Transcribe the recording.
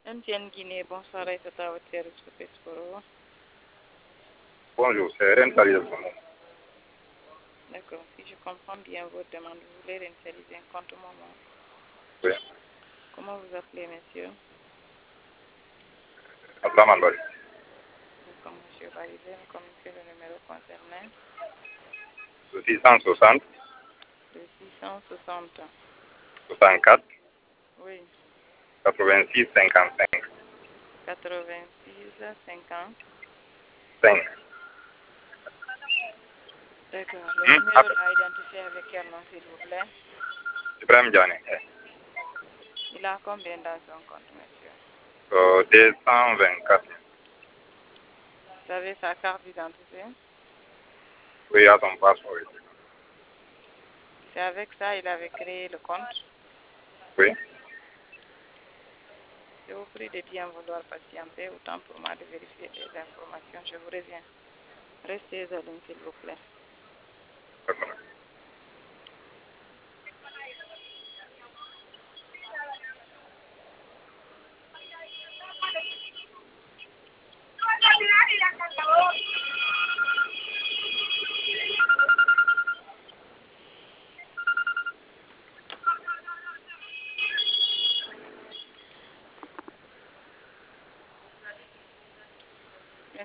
MTN Guinée, bonsoir, c'est à votre service pour vous. Bonjour, c'est Rentali de Somo. D'accord, si je comprends bien votre demande, vous voulez réinitialiser un compte Momo. Oui. Comment vous appelez, monsieur? Abdraman Bari. D'accord, monsieur Bari, veuillez me communiquer le numéro concerné. Le 660 Le 660. 64 Oui. 86 55 86 50. 5. D'accord, le numéro l'a identifié avec quel nom, s'il vous plaît? Ibrahim Diané. Il a combien dans son compte, monsieur? 224. Vous avez sa carte d'identité? Oui, à son passeport. C'est avec ça qu'il avait créé le compte? Oui. Je vous prie de bien vouloir patienter autant pour moi de vérifier les informations. Je vous reviens. Restez en ligne, s'il vous plaît.